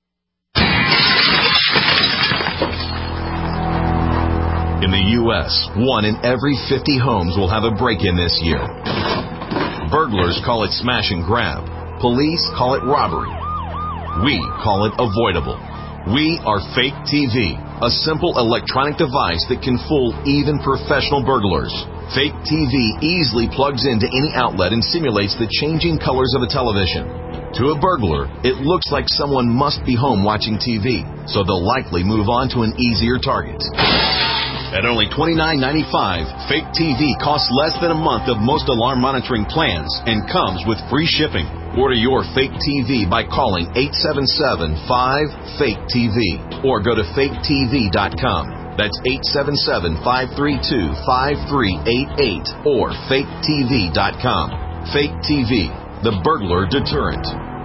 In the U S, one in every fifty homes will have a break-in this year. Burglars call it smash and grab. Police call it robbery. We call it avoidable. We are Fake T V, a simple electronic device that can fool even professional burglars. Fake T V easily plugs into any outlet and simulates the changing colors of a television. To a burglar, it looks like someone must be home watching T V, so they'll likely move on to an easier target. At only twenty-nine ninety-five, Fake T V costs less than a month of most alarm monitoring plans and comes with free shipping. Order your Fake T V by calling eight seven seven, five, fake T V or go to fake T V dot com. That's eight seven seven, five three two, five three eight eight or fake T V dot com. Fake T V, the burglar deterrent.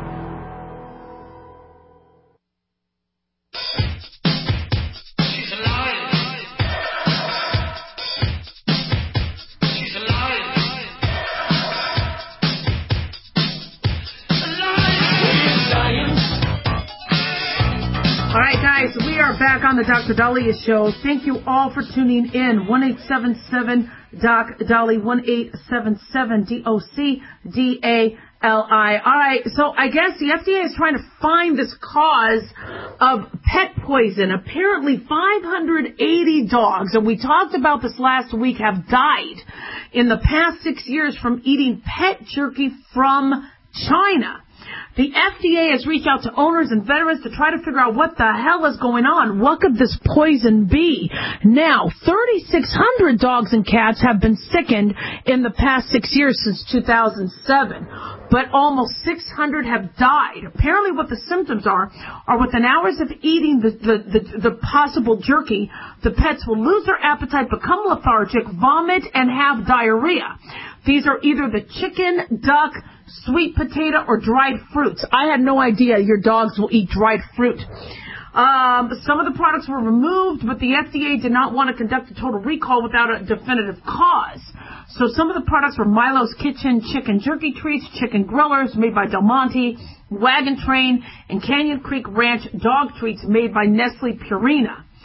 We are back on the Doctor Dahlia Show. Thank you all for tuning in. one eight seven seven D O C D A L I, one eight seven seven D O C D A L I. All right, so I guess the F D A is trying to find this cause of pet poison. Apparently five hundred eighty dogs, and we talked about this last week, have died in the past six years from eating pet jerky from China. The F D A has reached out to owners and veterans to try to figure out what the hell is going on. What could this poison be? Now, thirty-six hundred dogs and cats have been sickened in the past six years since two thousand seven, but almost six hundred have died. Apparently what the symptoms are, are within hours of eating the, the, the, the possible jerky, the pets will lose their appetite, become lethargic, vomit, and have diarrhea. These are either the chicken, duck, sweet potato, or dried fruits. I had no idea your dogs will eat dried fruit. Um, some of the products were removed, but the F D A did not want to conduct a total recall without a definitive cause. So some of the products were Milo's Kitchen chicken jerky treats, chicken grillers made by Del Monte, Wagon Train, and Canyon Creek Ranch dog treats made by Nestle Purina.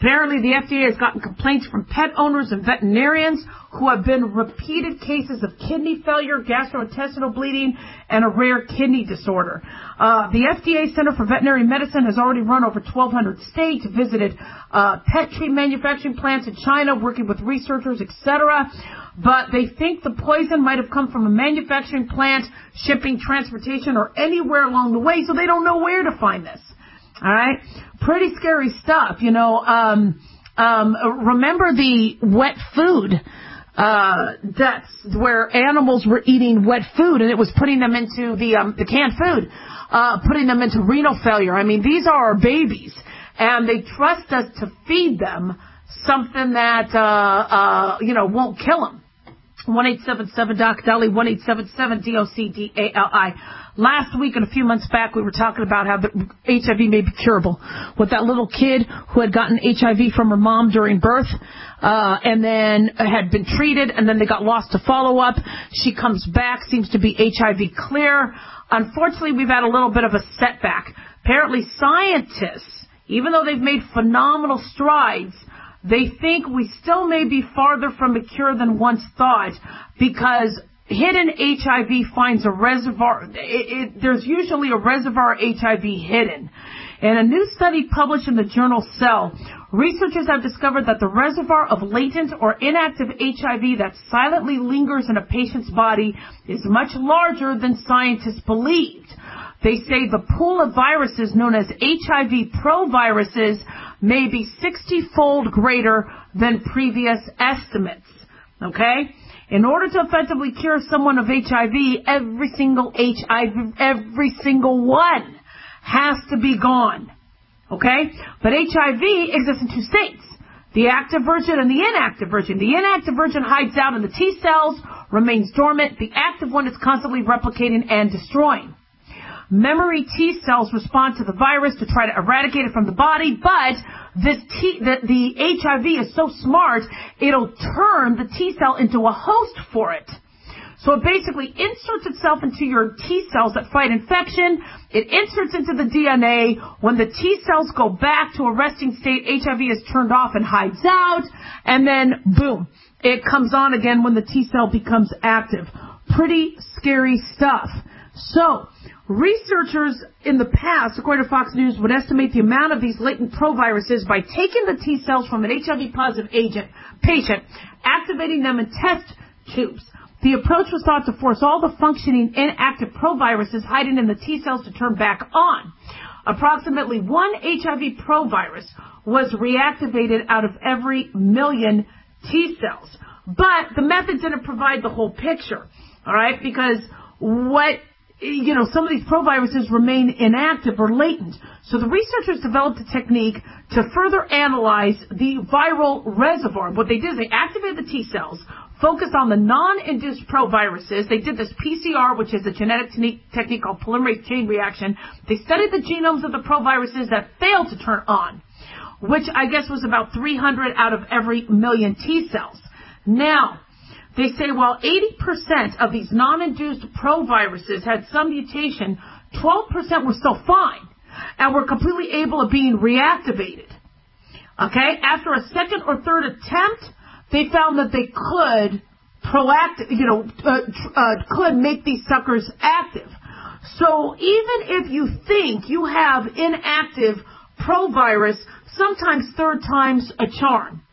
Apparently, the F D A has gotten complaints from pet owners and veterinarians who have been repeated cases of kidney failure, gastrointestinal bleeding, and a rare kidney disorder. Uh, the F D A Center for Veterinary Medicine has already run over twelve hundred states, visited uh, pet treat manufacturing plants in China, working with researchers, et cetera. But they think the poison might have come from a manufacturing plant, shipping, transportation, or anywhere along the way, so they don't know where to find this. All right? Pretty scary stuff, you know. Um, um, remember the wet food uh, deaths where animals were eating wet food and it was putting them into the um, the canned food, uh, putting them into renal failure. I mean, these are our babies, and they trust us to feed them something that, uh, uh, you know, won't kill them. one eight seven seven doc Dolly, one eight seven seven D O C D A L I. Last week and a few months back, we were talking about how the H I V may be curable. With that little kid who had gotten H I V from her mom during birth, uh, and then had been treated, and then they got lost to follow-up. She comes back, seems to be H I V clear. Unfortunately, we've had a little bit of a setback. Apparently, scientists, even though they've made phenomenal strides, they think we still may be farther from a cure than once thought, because hidden H I V finds a reservoir. It, it, there's usually a reservoir H I V hidden. In a new study published in the journal Cell, researchers have discovered that the reservoir of latent or inactive H I V that silently lingers in a patient's body is much larger than scientists believed. They say the pool of viruses known as H I V proviruses may be sixty-fold greater than previous estimates. Okay? In order to effectively cure someone of H I V, every single H I V, every single one has to be gone. Okay? But H I V exists in two states, the active version and the inactive version. The inactive version hides out in the T cells, remains dormant. The active one is constantly replicating and destroying. Memory T cells respond to the virus to try to eradicate it from the body, but this T, the, the H I V is so smart, it'll turn the T cell into a host for it. So it basically inserts itself into your T cells that fight infection. It inserts into the D N A. When the T cells go back to a resting state, H I V is turned off and hides out, and then boom, it comes on again when the T cell becomes active. Pretty scary stuff. So, researchers in the past, according to Fox News, would estimate the amount of these latent proviruses by taking the T cells from an H I V-positive agent patient, activating them in test tubes. The approach was thought to force all the functioning inactive proviruses hiding in the T cells to turn back on. Approximately one H I V provirus was reactivated out of every million T cells. But the method didn't provide the whole picture, all right, because what... you know, some of these proviruses remain inactive or latent. So the researchers developed a technique to further analyze the viral reservoir. What they did is they activated the T cells, focused on the non-induced proviruses. They did this P C R, which is a genetic te- technique called polymerase chain reaction. They studied the genomes of the proviruses that failed to turn on, which I guess was about three hundred out of every million T cells. Now, they say while eighty percent of these non-induced proviruses had some mutation, twelve percent were still fine and were completely able of being reactivated. Okay? After a second or third attempt, they found that they could proact, you know, uh, uh, could make these suckers active. So even if you think you have inactive provirus, sometimes third time's a charm.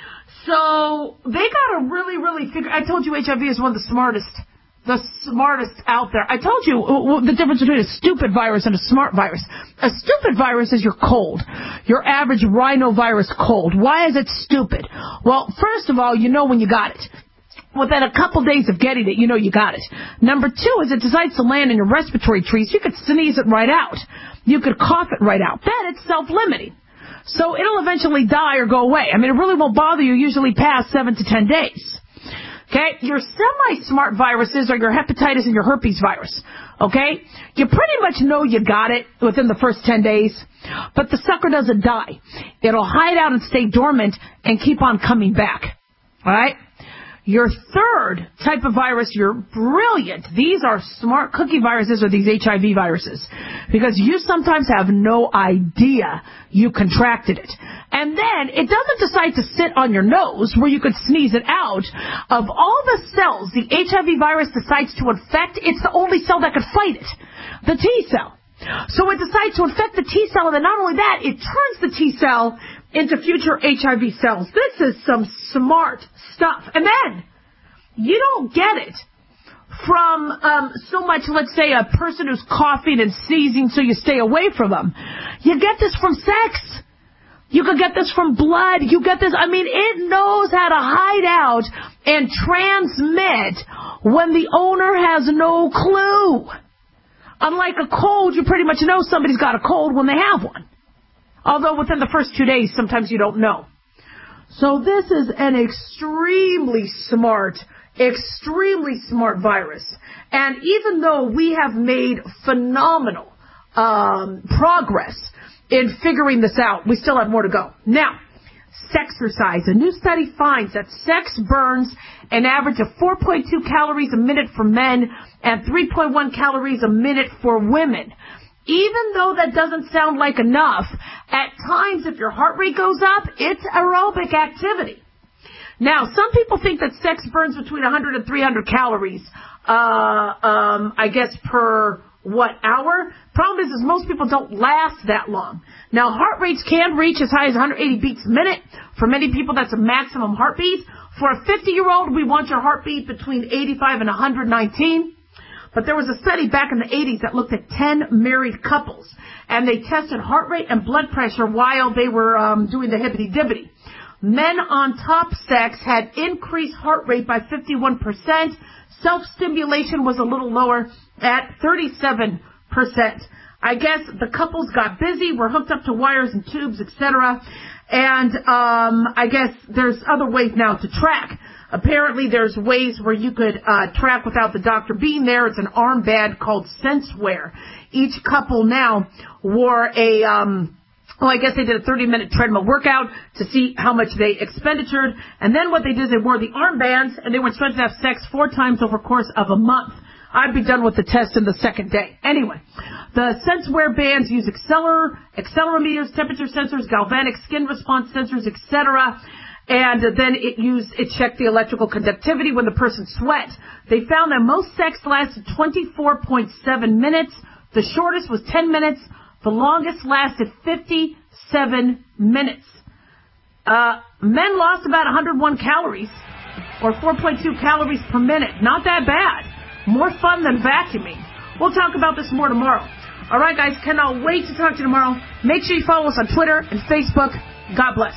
So they got to really, really figure. I told you H I V is one of the smartest, the smartest out there. I told you the difference between a stupid virus and a smart virus. A stupid virus is your cold, your average rhinovirus cold. Why is it stupid? Well, first of all, you know when you got it. Within a couple days of getting it, you know you got it. Number two is it decides to land in your respiratory trees. You could sneeze it right out. You could cough it right out. Then it's self-limiting. So it'll eventually die or go away. I mean, it really won't bother you usually past seven to ten days. Okay? Your semi-smart viruses are your hepatitis and your herpes virus. Okay? You pretty much know you got it within the first ten days, but the sucker doesn't die. It'll hide out and stay dormant and keep on coming back. All right? Your third type of virus, you're brilliant. These are smart cookie viruses, or these H I V viruses, because you sometimes have no idea you contracted it. And then it doesn't decide to sit on your nose where you could sneeze it out. Of all the cells the H I V virus decides to infect, it's the only cell that could fight it, the T cell. So it decides to infect the T cell, and then not only that, it turns the T cell into future H I V cells. This is some smart stuff. And then you don't get it from um, so much, let's say, a person who's coughing and sneezing, so you stay away from them. You get this from sex. You could get this from blood. You get this. I mean, it knows how to hide out and transmit when the owner has no clue. Unlike a cold, you pretty much know somebody's got a cold when they have one. Although within the first two days, sometimes you don't know. So this is an extremely smart, extremely smart virus. And even though we have made phenomenal um, progress in figuring this out, we still have more to go. Now, sexercise. A new study finds that sex burns an average of four point two calories a minute for men and three point one calories a minute for women. Even though that doesn't sound like enough, at times if your heart rate goes up, it's aerobic activity. Now, some people think that sex burns between one hundred and three hundred calories, uh, um, I guess, per, what, hour? Problem is, is most people don't last that long. Now, heart rates can reach as high as one hundred eighty beats a minute. For many people, that's a maximum heartbeat. For a fifty-year-old, we want your heartbeat between eighty-five and one hundred nineteen. But there was a study back in the eighties that looked at ten married couples, and they tested heart rate and blood pressure while they were um, doing the hibbity-dibbity. Men on top sex had increased heart rate by fifty-one percent. Self-stimulation was a little lower at thirty-seven percent. I guess the couples got busy, were hooked up to wires and tubes, et cetera. And um, I guess there's other ways now to track. Apparently there's ways where you could uh, track without the doctor being there. It's an armband called SenseWear. Each couple now wore a, um, well, I guess they did a thirty-minute treadmill workout to see how much they expenditured. And then what they did is they wore the armbands, and they were supposed to have sex four times over the course of a month. I'd be done with the test in the second day. Anyway, the SenseWear bands use acceler- accelerometers, temperature sensors, galvanic skin response sensors, et cetera. And then it used, it checked the electrical conductivity when the person sweat. They found that most sex lasted twenty-four point seven minutes. The shortest was ten minutes. The longest lasted fifty-seven minutes. Uh, men lost about one hundred one calories, or four point two calories per minute. Not that bad. More fun than vacuuming. We'll talk about this more tomorrow. All right, guys, cannot wait to talk to you tomorrow. Make sure you follow us on Twitter and Facebook. God bless.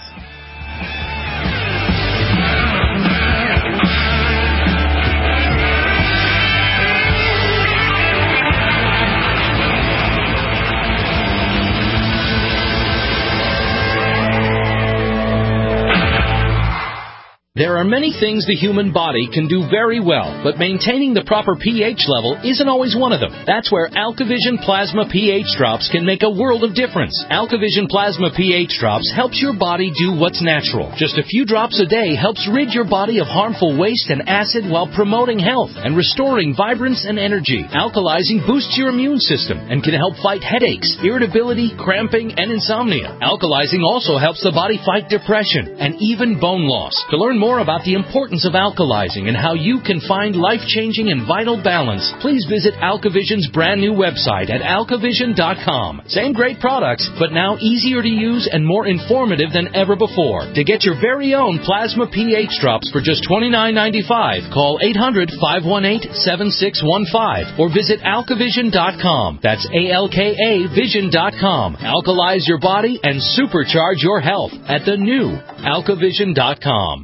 There are many things the human body can do very well, but maintaining the proper pH level isn't always one of them. That's where AlkaVision Plasma pH Drops can make a world of difference. AlkaVision Plasma pH Drops helps your body do what's natural. Just a few drops a day helps rid your body of harmful waste and acid while promoting health and restoring vibrance and energy. Alkalizing boosts your immune system and can help fight headaches, irritability, cramping, and insomnia. Alkalizing also helps the body fight depression and even bone loss. To learn more about the importance of alkalizing and how you can find life-changing and vital balance, please visit AlkaVision's brand new website at alkavision dot com. Same great products, but now easier to use and more informative than ever before. To get your very own Plasma pH Drops for just twenty-nine ninety-five, call eight hundred, five one eight, seven six one five or visit alkavision dot com. That's A L K A vision dot com. Alkalize your body and supercharge your health at the new alkavision dot com.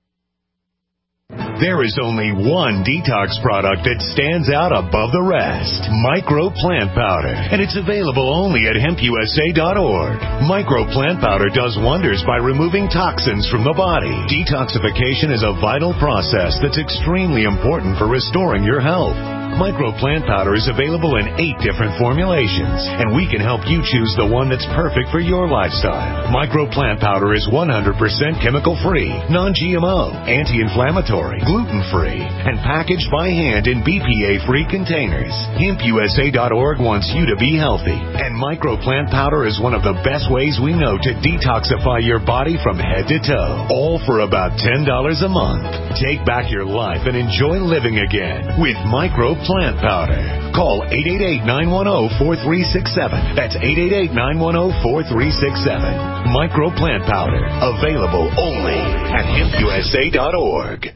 There is only one detox product that stands out above the rest. Micro Plant Powder. And it's available only at hemp u s a dot org. Micro Plant Powder does wonders by removing toxins from the body. Detoxification is a vital process that's extremely important for restoring your health. Micro Plant Powder is available in eight different formulations, and we can help you choose the one that's perfect for your lifestyle. Micro Plant Powder is one hundred percent chemical-free, non-G M O, anti-inflammatory, gluten-free, and packaged by hand in B P A-free containers. Hemp U S A dot org wants you to be healthy, and Micro Plant Powder is one of the best ways we know to detoxify your body from head to toe, all for about ten dollars a month. Take back your life and enjoy living again with Micro Plant Powder. Call eight eight eight, nine one zero, four three six seven. That's eight eight eight, nine one zero, four three six seven. Micro Plant Powder, available only at hemp U S A dot org.